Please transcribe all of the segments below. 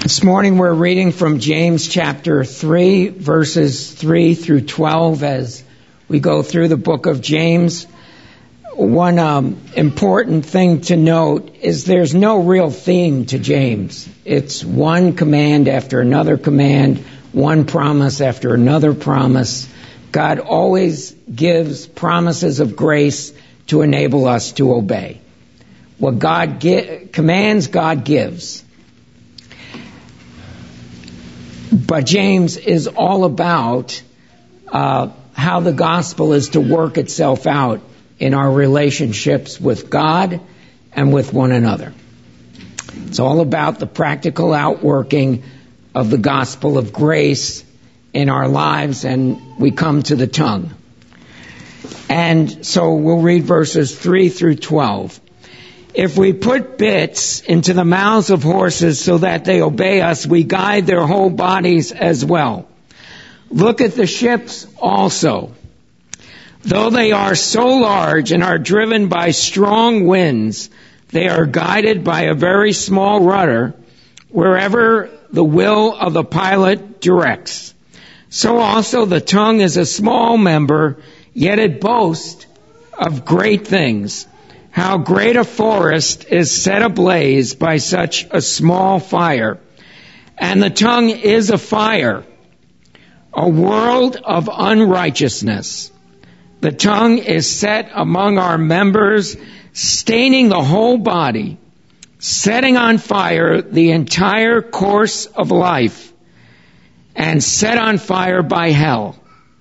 This morning we're reading from James chapter 3, verses 3 through 12 as we go through the book of James. One important thing to note is there's no real theme to James. It's one command after another command, one promise after another promise. God always gives promises of grace to enable us to obey. What God commands, God gives. But James is all about how the gospel is to work itself out in our relationships with God and with one another. It's all about the practical outworking of the gospel of grace in our lives, and we come to the tongue. And so we'll read verses 3 through 12. If we put bits into the mouths of horses so that they obey us, we guide their whole bodies as well. Look at the ships also. Though they are so large and are driven by strong winds, they are guided by a very small rudder wherever the will of the pilot directs. So also the tongue is a small member, yet it boasts of great things. How great a forest is set ablaze by such a small fire. And the tongue is a fire, a world of unrighteousness. The tongue is set among our members, staining the whole body, setting on fire the entire course of life, and set on fire by hell.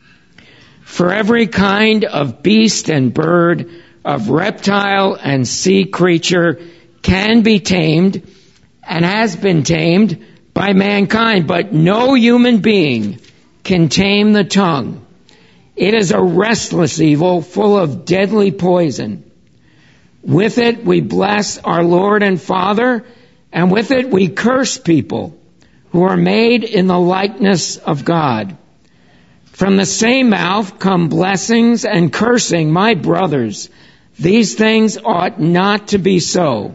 For every kind of beast and bird, of reptile and sea creature can be tamed and has been tamed by mankind, but no human being can tame the tongue. It is a restless evil full of deadly poison. With it we bless our Lord and Father, and with it we curse people who are made in the likeness of God. From the same mouth come blessings and cursing. My brothers, these things ought not to be so.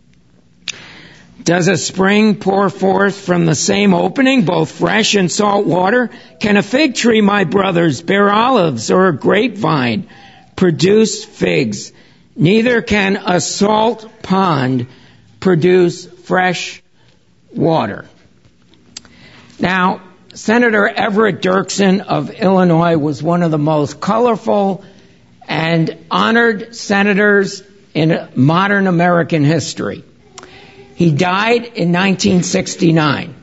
Does a spring pour forth from the same opening both fresh and salt water? Can a fig tree, my brothers, bear olives, or a grapevine produce figs? Neither can a salt pond produce fresh water. Now, Senator Everett Dirksen of Illinois was one of the most colorful and honored senators in modern American history. He died in 1969.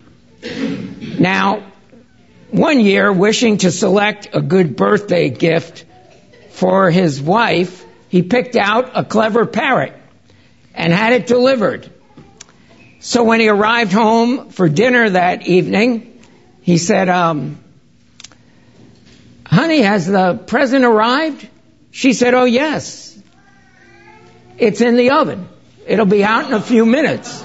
Now, one year, wishing to select a good birthday gift for his wife, he picked out a clever parrot and had it delivered. So when he arrived home for dinner that evening, he said, honey, has the present arrived? She said, oh, yes. It's in the oven. It'll be out in a few minutes.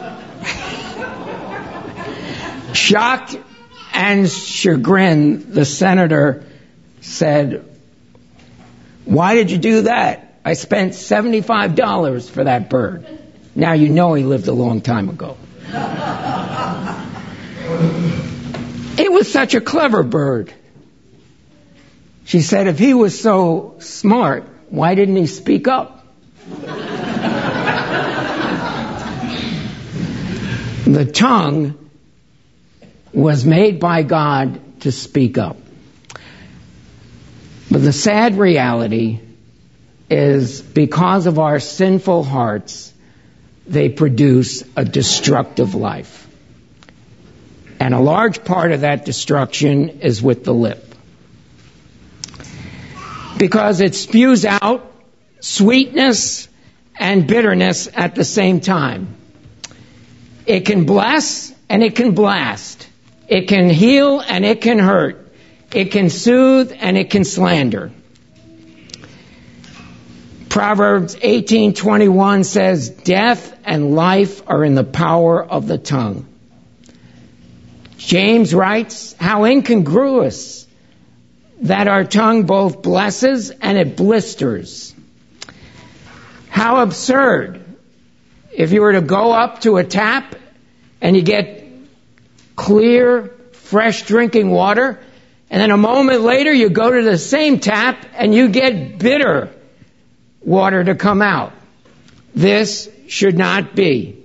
Shocked and chagrined, the senator said, why did you do that? I spent $75 for that bird. Now you know he lived a long time ago. It was such a clever bird. She said, if he was so smart, why didn't he speak up? The tongue was made by God to speak up. But the sad reality is because of our sinful hearts, they produce a destructive life. And a large part of that destruction is with the lip. Because it spews out sweetness and bitterness at the same time. It can bless and it can blast. It can heal and it can hurt. It can soothe and it can slander. Proverbs 18:21 says, death and life are in the power of the tongue. James writes, how incongruous that our tongue both blesses and it blisters. How absurd if you were to go up to a tap and you get clear, fresh drinking water, and then a moment later you go to the same tap and you get bitter water to come out. This should not be.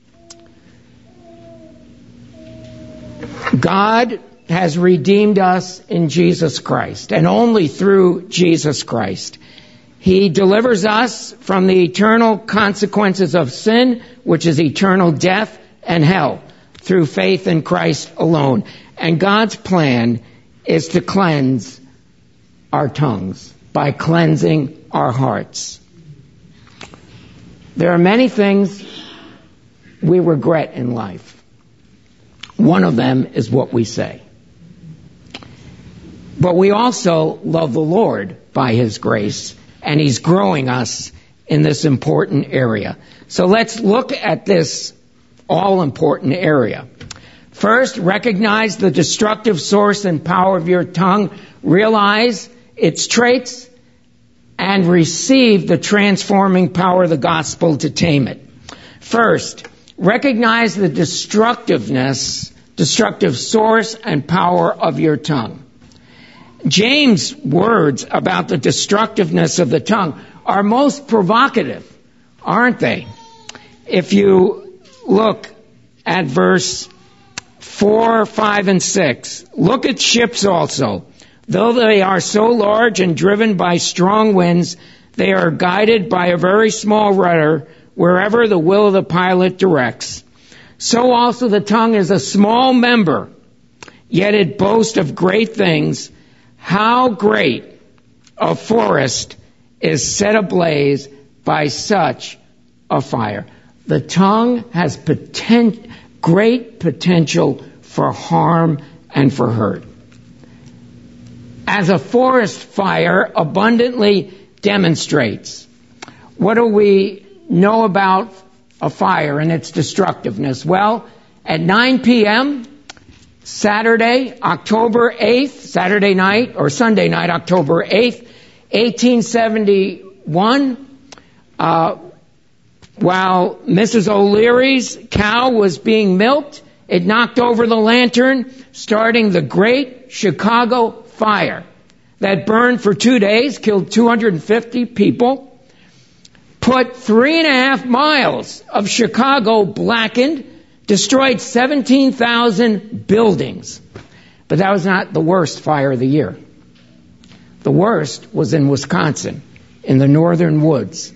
God has redeemed us in Jesus Christ, and only through Jesus Christ. He delivers us from the eternal consequences of sin, which is eternal death and hell, through faith in Christ alone. And God's plan is to cleanse our tongues by cleansing our hearts. There are many things we regret in life. One of them is what we say. But we also love the Lord by His grace, and He's growing us in this important area. So let's look at this all-important area. First, recognize the destructive source and power of your tongue. Realize its traits and receive the transforming power of the gospel to tame it. First, recognize the destructive source and power of your tongue. James' words about the destructiveness of the tongue are most provocative, aren't they? If you look at verse 4, 5, and 6, look at ships also. Though they are so large and driven by strong winds, they are guided by a very small rudder wherever the will of the pilot directs. So also the tongue is a small member, yet it boasts of great things. How great a forest is set ablaze by such a fire. The tongue has great potential for harm and for hurt. As a forest fire abundantly demonstrates, what do we know about a fire and its destructiveness? Well, at 9 p.m., Saturday, October 8th, Saturday night or Sunday night, October 8th, 1871, while Mrs. O'Leary's cow was being milked, it knocked over the lantern, starting the Great Chicago Fire that burned for 2 days, killed 250 people, put 3.5 miles of Chicago blackened, destroyed 17,000 buildings. But that was not the worst fire of the year. The worst was in Wisconsin, in the northern woods.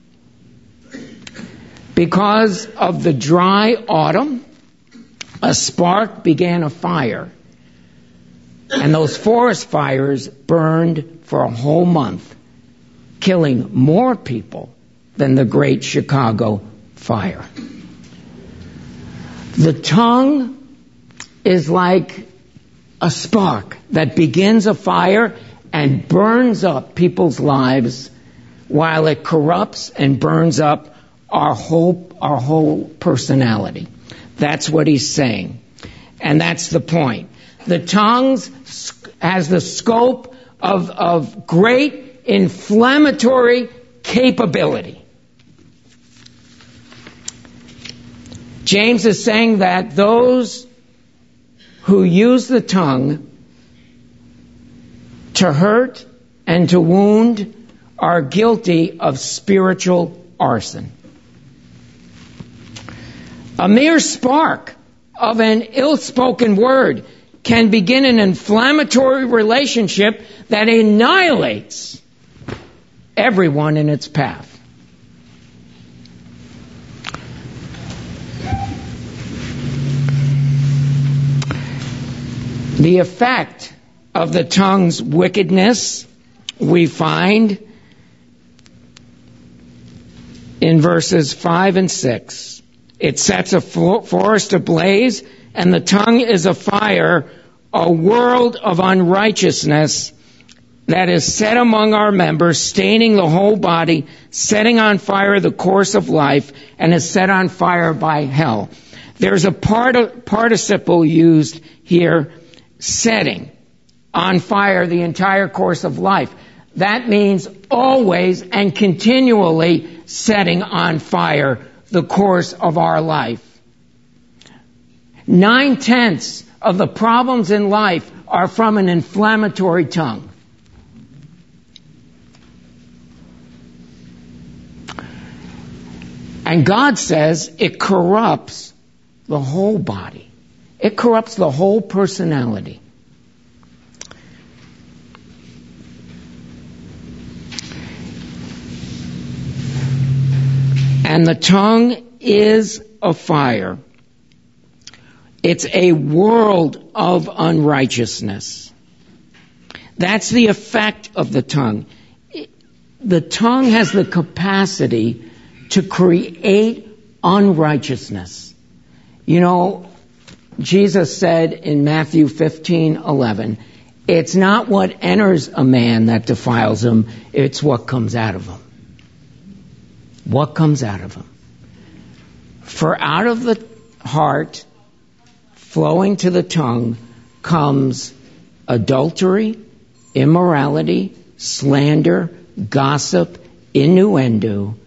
Because of the dry autumn, a spark began a fire. And those forest fires burned for a whole month, killing more people than the Great Chicago Fire. The tongue is like a spark that begins a fire and burns up people's lives while it corrupts and burns up our whole personality. That's what he's saying. And that's the point. The tongue has the scope of great inflammatory capability. James is saying that those who use the tongue to hurt and to wound are guilty of spiritual arson. A mere spark of an ill-spoken word can begin an inflammatory relationship that annihilates everyone in its path. The effect of the tongue's wickedness we find in verses 5 and 6. It sets a forest ablaze, and the tongue is a fire, a world of unrighteousness that is set among our members, staining the whole body, setting on fire the course of life, and is set on fire by hell. There's a participle used here, setting on fire the entire course of life. That means always and continually setting on fire the course of our life. 9/10 of the problems in life are from an inflammatory tongue. And God says it corrupts the whole body. It corrupts the whole personality. And the tongue is a fire. It's a world of unrighteousness. That's the effect of the tongue. The tongue has the capacity to create unrighteousness. You know, Jesus said in Matthew 15:11, it's not what enters a man that defiles him, it's what comes out of him. What comes out of him? For out of the heart, flowing to the tongue, comes adultery, immorality, slander, gossip, innuendo,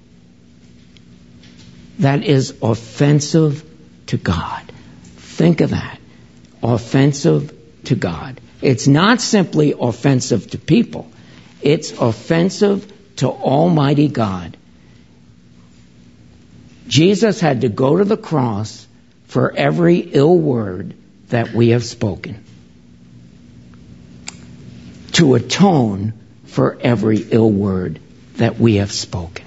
that is offensive to God. Think of that. Offensive to God. It's not simply offensive to people. It's offensive to Almighty God. Jesus had to go to the cross for every ill word that we have spoken, to atone for every ill word that we have spoken.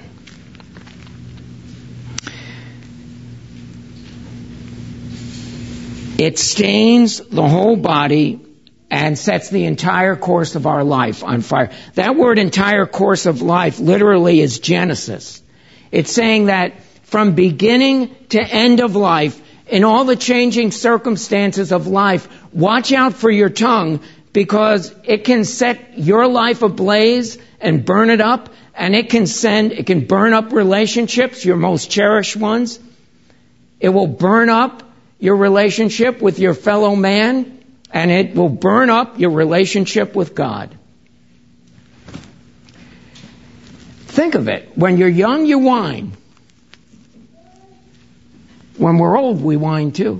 It stains the whole body and sets the entire course of our life on fire. That word entire course of life literally is Genesis. It's saying that from beginning to end of life, in all the changing circumstances of life, watch out for your tongue, because it can set your life ablaze and burn it up, and it can burn up relationships, your most cherished ones. It will burn up your relationship with your fellow man, and it will burn up your relationship with God. Think of it. When you're young, you whine. When we're old, we whine too.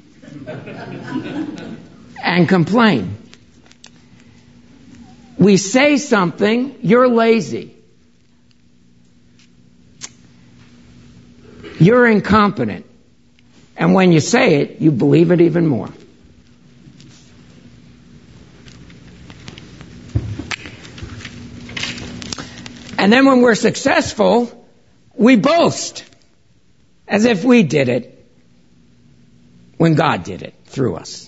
And complain. We say something, you're lazy. You're incompetent. And when you say it, you believe it even more. And then when we're successful, we boast as if we did it when God did it through us.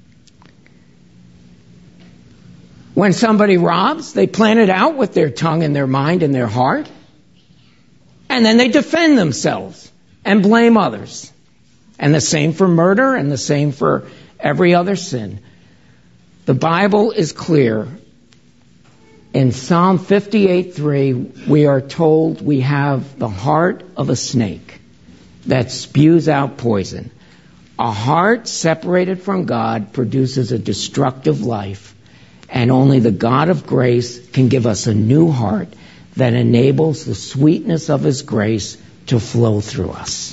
When somebody robs, they plan it out with their tongue and their mind and their heart. And then they defend themselves and blame others. And the same for murder, and the same for every other sin. The Bible is clear. In Psalm 58:3, we are told we have the heart of a snake that spews out poison. A heart separated from God produces a destructive life, and only the God of grace can give us a new heart that enables the sweetness of His grace to flow through us.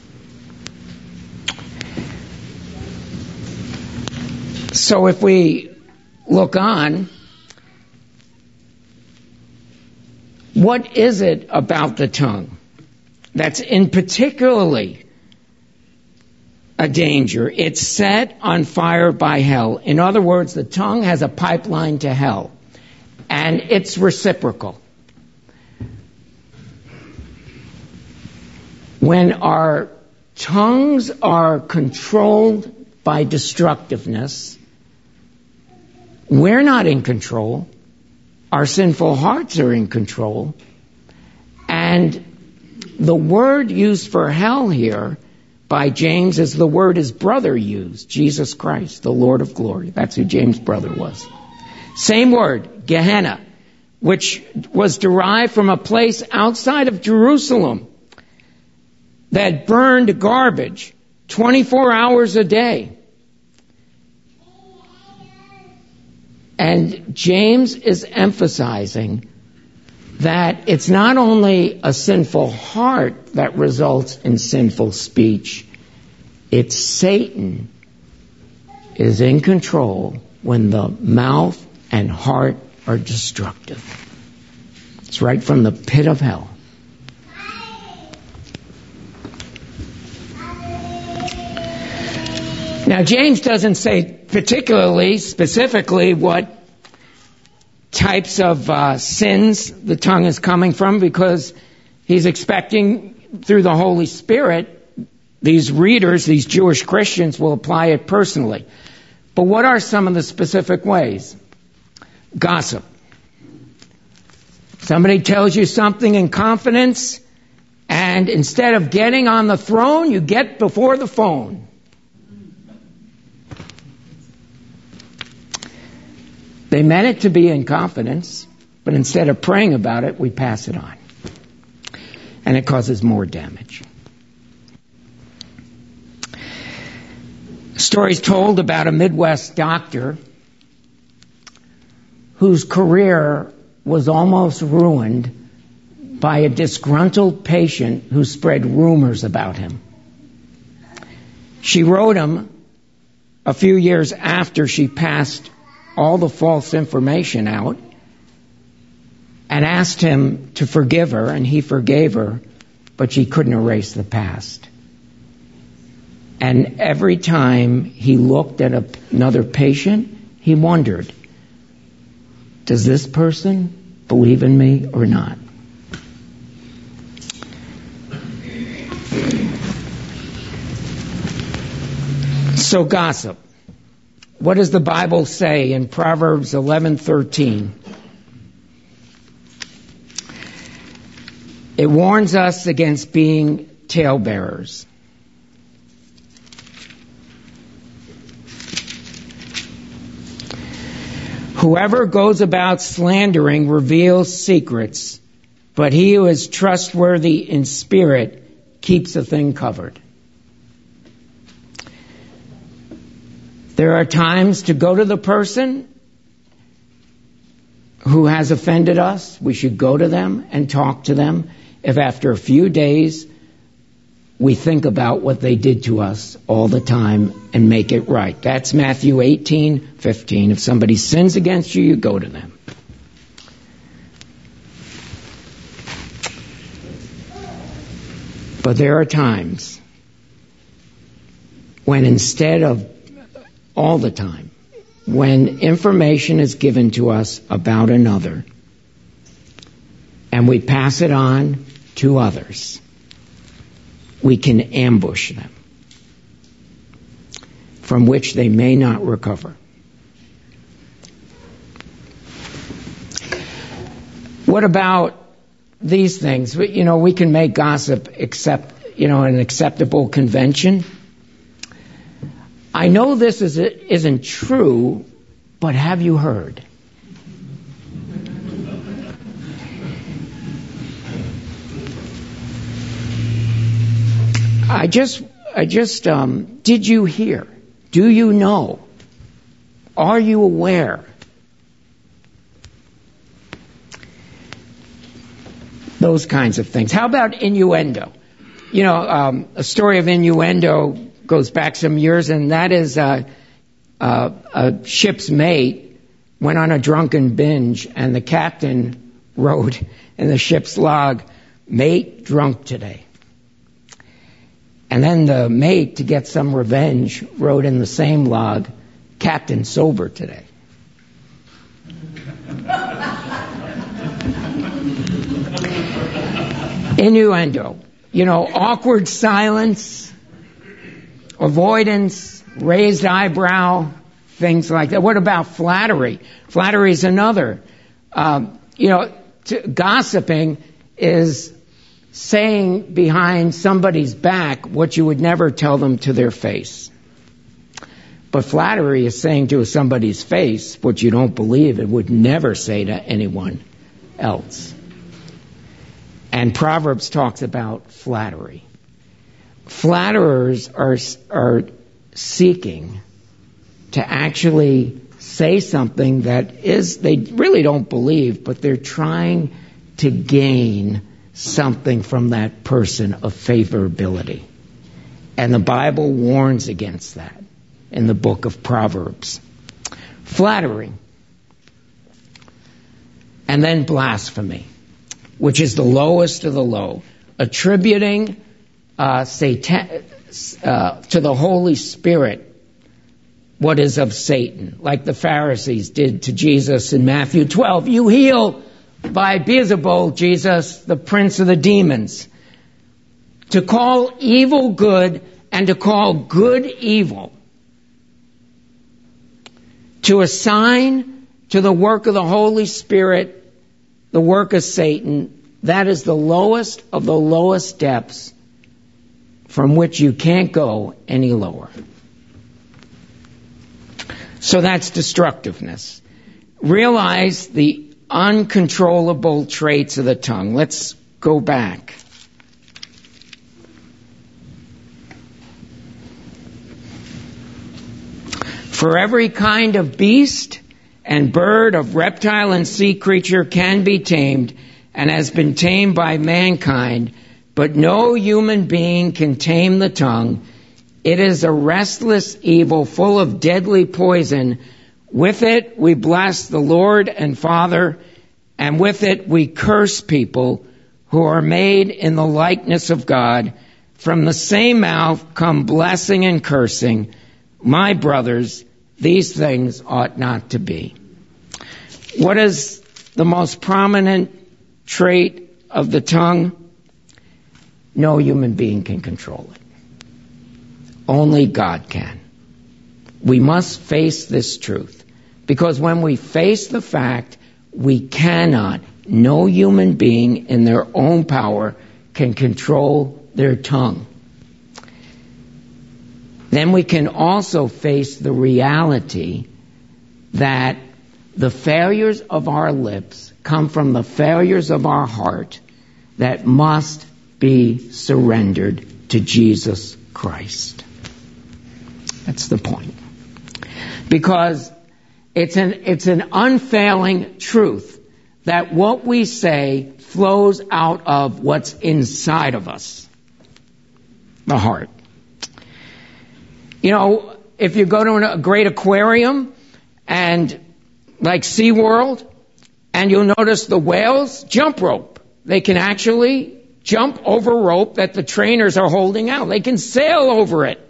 So if we look on, what is it about the tongue that's in particularly a danger? It's set on fire by hell. In other words, the tongue has a pipeline to hell, and it's reciprocal. When our tongues are controlled by destructiveness, we're not in control. Our sinful hearts are in control. And the word used for hell here by James is the word his brother used, Jesus Christ, the Lord of glory. That's who James' brother was. Same word, Gehenna, which was derived from a place outside of Jerusalem that burned garbage 24 hours a day. And James is emphasizing that it's not only a sinful heart that results in sinful speech, It's Satan is in control when the mouth and heart are destructive. It's right from the pit of hell. Now, James doesn't say particularly, specifically, what types of sins the tongue is coming from, because he's expecting through the Holy Spirit these readers, these Jewish Christians, will apply it personally. But what are some of the specific ways? Gossip. Somebody tells you something in confidence, and instead of getting on the throne, you get before the phone. They meant it to be in confidence, but instead of praying about it, we pass it on. And it causes more damage. Stories told about a Midwest doctor whose career was almost ruined by a disgruntled patient who spread rumors about him. She wrote him a few years after she passed all the false information out and asked him to forgive her, and he forgave her, but she couldn't erase the past. And every time he looked at another patient, he wondered, does this person believe in me or not? So gossip. What does the Bible say in Proverbs 11:13? It warns us against being talebearers. Whoever goes about slandering reveals secrets, but he who is trustworthy in spirit keeps a thing covered. There are times to go to the person who has offended us. We should go to them and talk to them. If after a few days we think about what they did to us all the time and make it right. That's Matthew 18:15. If somebody sins against you, you go to them. But there are times when instead of all the time, when information is given to us about another and we pass it on to others, we can ambush them, from which they may not recover. What about these things? We can make gossip an acceptable convention. I know this isn't true, but have you heard? Did you hear? Do you know? Are you aware? Those kinds of things. How about innuendo? A story of innuendo goes back some years, and that is a ship's mate went on a drunken binge, and the captain wrote in the ship's log, "Mate drunk today." And then the mate, to get some revenge, wrote in the same log, "Captain sober today." Innuendo. Awkward silence, avoidance, raised eyebrow, things like that. What about flattery? Flattery is another. Gossiping is saying behind somebody's back what you would never tell them to their face. But flattery is saying to somebody's face what you don't believe and would never say to anyone else. And Proverbs talks about flattery. Flatterers are seeking to actually say something that they really don't believe, but they're trying to gain something from that person of favorability. And the Bible warns against that in the book of Proverbs. Flattery. And then blasphemy, which is the lowest of the low. Attributing to the Holy Spirit what is of Satan, like the Pharisees did to Jesus in Matthew 12. You heal by Beelzebul, Jesus, the prince of the demons. To call evil good and to call good evil. To assign to the work of the Holy Spirit the work of Satan, that is the lowest of the lowest depths from which you can't go any lower. So that's destructiveness. Realize the uncontrollable traits of the tongue. Let's go back. For every kind of beast and bird, of reptile and sea creature can be tamed and has been tamed by mankind, but no human being can tame the tongue. It is a restless evil full of deadly poison. With it we bless the Lord and Father, and with it we curse people who are made in the likeness of God. From the same mouth come blessing and cursing. My brothers, these things ought not to be. What is the most prominent trait of the tongue? No human being can control it. Only God can. We must face this truth, because when we face the fact we cannot, no human being in their own power can control their tongue, then we can also face the reality that the failures of our lips come from the failures of our heart that must be surrendered to Jesus Christ. That's the point. Because it's an unfailing truth that what we say flows out of what's inside of us, the heart. You know, if you go to a great aquarium and like SeaWorld, and you'll notice the whales jump rope. They can actually jump over rope that the trainers are holding out. They can sail over it.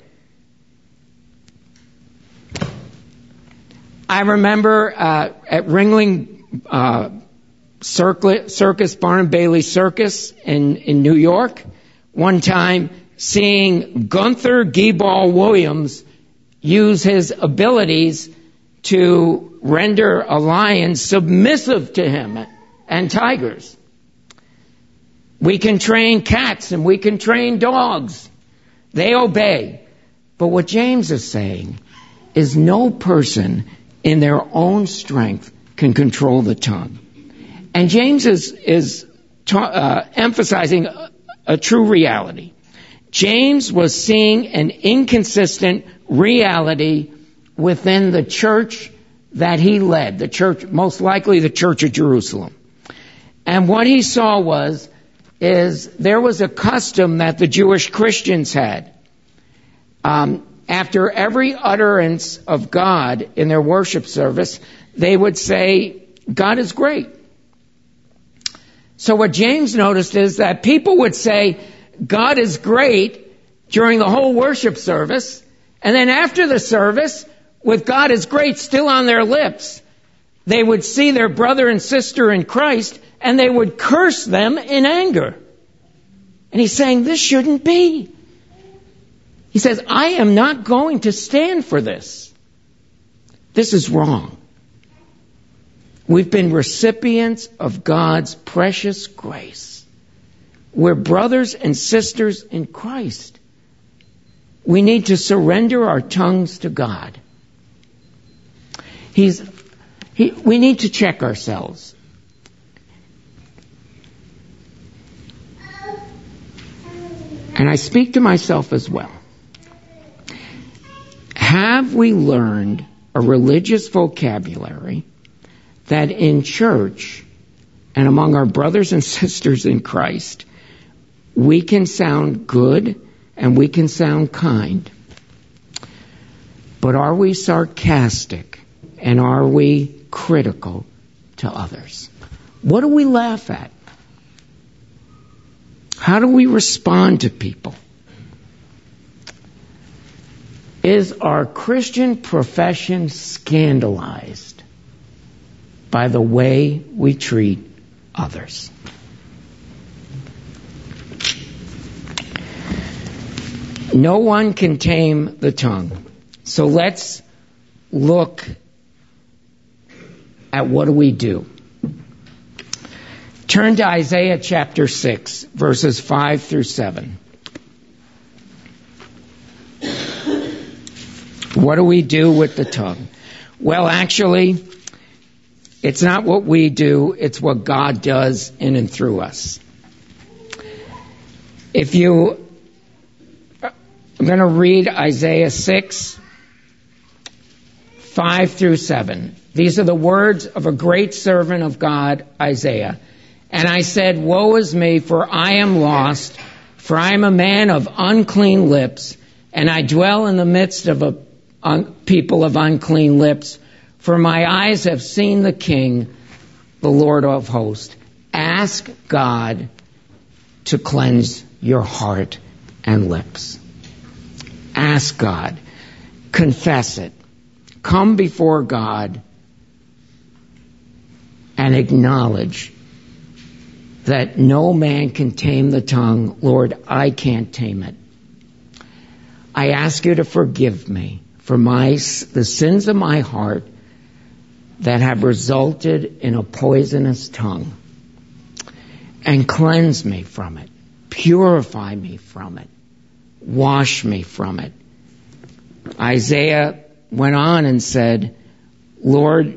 I remember at Ringling Circus, Barnum Bailey Circus in New York, one time seeing Gunther Gebal Williams use his abilities to render a lion submissive to him and tigers. We can train cats and we can train dogs. They obey. But what James is saying is no person in their own strength can control the tongue. And James is emphasizing a true reality. James was seeing an inconsistent reality within the church that he led, the church, most likely the Church of Jerusalem. And what he saw is there was a custom that the Jewish Christians had. After every utterance of God in their worship service, they would say, God is great. So what James noticed is that people would say, God is great during the whole worship service, and then after the service, with God is great still on their lips, they would see their brother and sister in Christ, and they would curse them in anger. And he's saying, this shouldn't be. He says, I am not going to stand for this. This is wrong. We've been recipients of God's precious grace. We're brothers and sisters in Christ. We need to surrender our tongues to God. We need to check ourselves. And I speak to myself as well. Have we learned a religious vocabulary that in church and among our brothers and sisters in Christ, we can sound good and we can sound kind. But are we sarcastic, and are we critical to others? What do we laugh at? How do we respond to people? Is our Christian profession scandalized by the way we treat others? No one can tame the tongue. So let's look at what do we do. Turn to Isaiah chapter 6, verses 5 through 7. What do we do with the tongue? Well, actually, it's not what we do, it's what God does in and through us. I'm going to read Isaiah 6, 5 through 7. These are the words of a great servant of God, Isaiah. And I said, woe is me, for I am lost, for I am a man of unclean lips, and I dwell in the midst of a people of unclean lips, for my eyes have seen the King, the Lord of hosts. Ask God to cleanse your heart and lips. Ask God. Confess it. Come before God and acknowledge that no man can tame the tongue. Lord, I can't tame it. I ask you to forgive me for the sins of my heart that have resulted in a poisonous tongue, and cleanse me from it, purify me from it, wash me from it. Isaiah went on and said, Lord,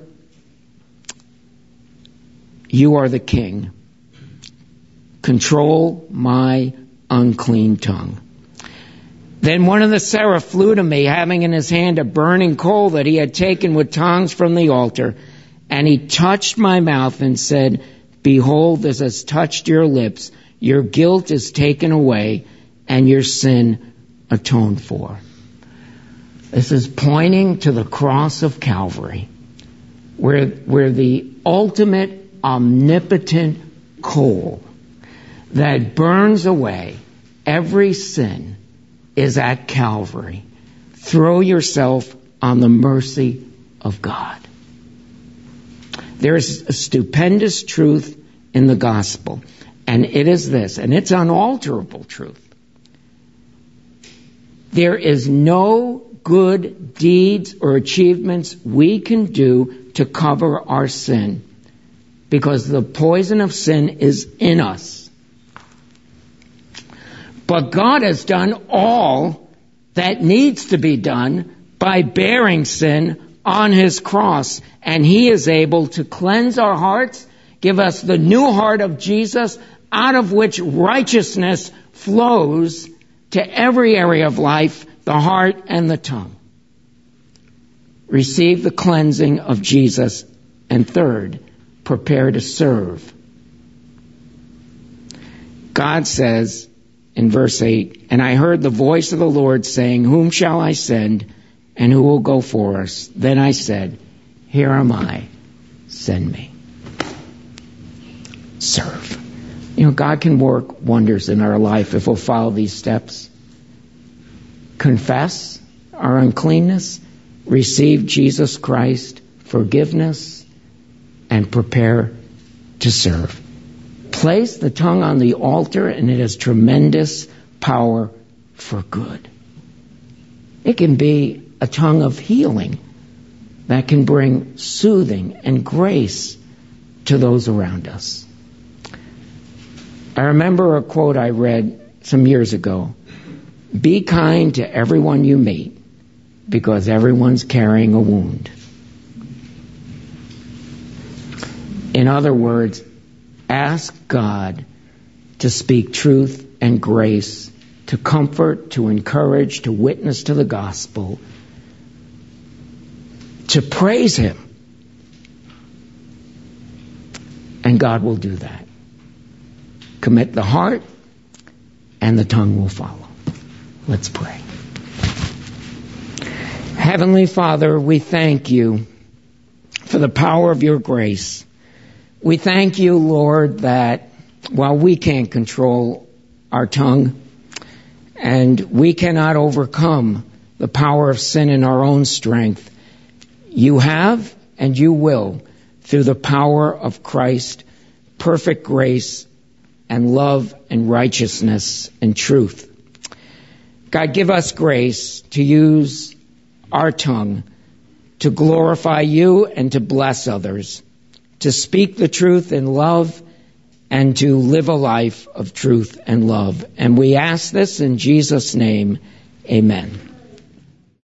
you are the King. Control my unclean tongue. Then one of the seraphs flew to me, having in his hand a burning coal that he had taken with tongs from the altar. And he touched my mouth and said, behold, this has touched your lips. Your guilt is taken away, and your sin atoned for. This is pointing to the cross of Calvary, where the ultimate omnipotent coal that burns away every sin is at Calvary. Throw yourself on the mercy of God. There is a stupendous truth in the gospel, and it is this, and it's unalterable truth. There is no good deeds or achievements we can do to cover our sin, because the poison of sin is in us. But God has done all that needs to be done by bearing sin on his cross. And he is able to cleanse our hearts, give us the new heart of Jesus, out of which righteousness flows to every area of life, the heart and the tongue. Receive the cleansing of Jesus. And third, prepare to serve. God says in verse 8, and I heard the voice of the Lord saying, whom shall I send, and who will go for us? Then I said, here am I, send me. Serve. God can work wonders in our life if we'll follow these steps. Confess our uncleanness, receive Jesus Christ, forgiveness, and prepare to serve. Place the tongue on the altar, and it has tremendous power for good. It can be a tongue of healing that can bring soothing and grace to those around us. I remember a quote I read some years ago. Be kind to everyone you meet, because everyone's carrying a wound. In other words, ask God to speak truth and grace, to comfort, to encourage, to witness to the gospel, to praise him. And God will do that. Commit the heart, and the tongue will follow. Let's pray. Heavenly Father, we thank you for the power of your grace. We thank you, Lord, that while we can't control our tongue and we cannot overcome the power of sin in our own strength, you have and you will through the power of Christ, perfect grace and love and righteousness and truth. God, give us grace to use our tongue to glorify you and to bless others, to speak the truth in love and to live a life of truth and love. And we ask this in Jesus' name, amen.